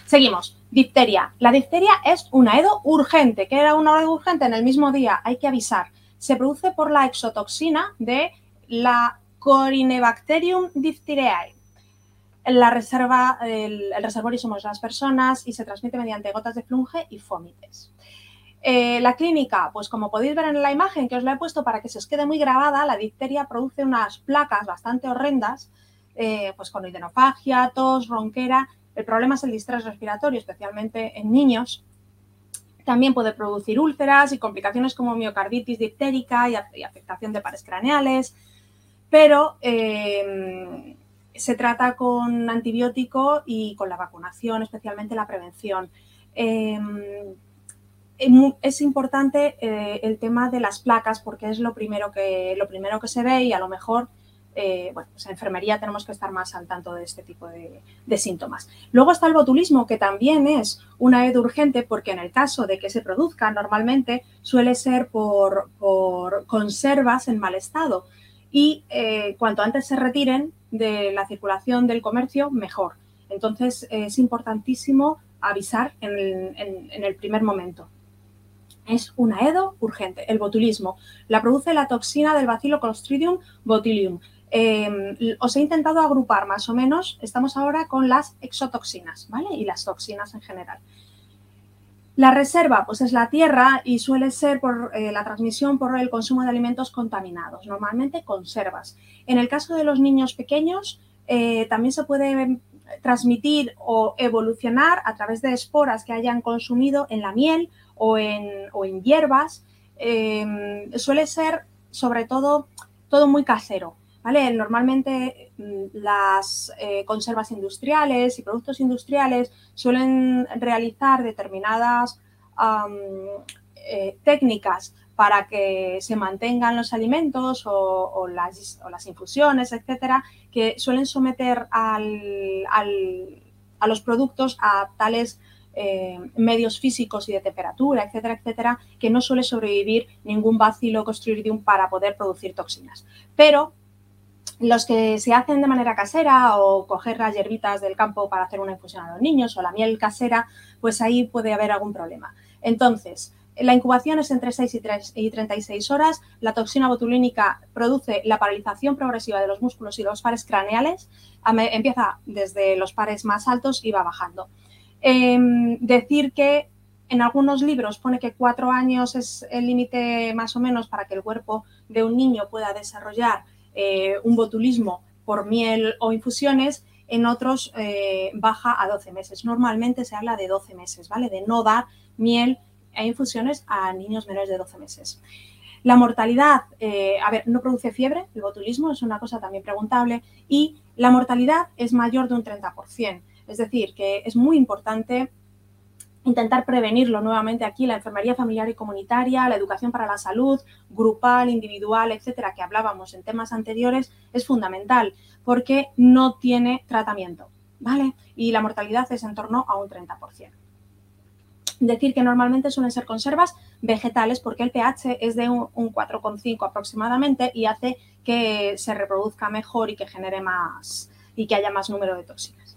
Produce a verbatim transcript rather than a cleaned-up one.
Seguimos. Difteria. La difteria es un aedo urgente. ¿Qué era un aedo urgente? En el mismo día hay que avisar. Se produce por la exotoxina de la Corynebacterium diphtheriae. La reserva, el, el reservorio somos las personas y se transmite mediante gotas de flunge y fómites. Eh, la clínica, pues como podéis ver en la imagen que os la he puesto para que se os quede muy grabada, la difteria produce unas placas bastante horrendas, eh, pues con hidrofagia, tos, ronquera. El problema es el distrés respiratorio, especialmente en niños. También puede producir úlceras y complicaciones como miocarditis diftérica y, y afectación de pares craneales, pero eh, se trata con antibiótico y con la vacunación, especialmente la prevención. Eh, es importante eh, el tema de las placas porque es lo primero que, lo primero que se ve y a lo mejor Eh, bueno, pues en enfermería tenemos que estar más al tanto de este tipo de, de síntomas. Luego está el botulismo, que también es una aedo urgente porque en el caso de que se produzca normalmente suele ser por, por conservas en mal estado y eh, cuanto antes se retiren de la circulación del comercio, mejor. Entonces es importantísimo avisar en el, en, en el primer momento. Es un aedo urgente, el botulismo. La produce la toxina del Bacillus Clostridium botulinum. Eh, os he intentado agrupar más o menos, estamos ahora con las exotoxinas, ¿vale? Y las toxinas en general. La reserva, pues es la tierra y suele ser por eh, la transmisión por el consumo de alimentos contaminados, normalmente conservas. En el caso de los niños pequeños, eh, también se puede transmitir o evolucionar a través de esporas que hayan consumido en la miel o en, o en hierbas. Eh, suele ser, sobre todo, todo muy casero. ¿Vale? Normalmente las eh, conservas industriales y productos industriales suelen realizar determinadas um, eh, técnicas para que se mantengan los alimentos o, o, las, o las infusiones, etcétera, que suelen someter al, al, a los productos a tales eh, medios físicos y de temperatura, etcétera, etcétera, que no suele sobrevivir ningún Bacillus Clostridium para poder producir toxinas. Pero los que se hacen de manera casera o coger las hierbitas del campo para hacer una infusión a los niños o la miel casera, pues ahí puede haber algún problema. Entonces, la incubación es entre seis y treinta y seis horas. La toxina botulínica produce la paralización progresiva de los músculos y los pares craneales. Empieza desde los pares más altos y va bajando. Eh, decir que en algunos libros pone que cuatro años es el límite más o menos para que el cuerpo de un niño pueda desarrollar Eh, un botulismo por miel o infusiones, en otros eh, baja a doce meses. Normalmente se habla de doce meses, ¿vale? De no dar miel e infusiones a niños menores de doce meses. La mortalidad, eh, a ver, no produce fiebre, el botulismo es una cosa también preguntable y la mortalidad es mayor de un treinta por ciento. Es decir, que es muy importante intentar prevenirlo nuevamente aquí, la enfermería familiar y comunitaria, la educación para la salud, grupal, individual, etcétera, que hablábamos en temas anteriores, es fundamental porque no tiene tratamiento, ¿vale? Y la mortalidad es en torno a un treinta por ciento. Decir que normalmente suelen ser conservas vegetales porque el pH es de un, un cuatro coma cinco aproximadamente y hace que se reproduzca mejor y que genere más y que haya más número de toxinas.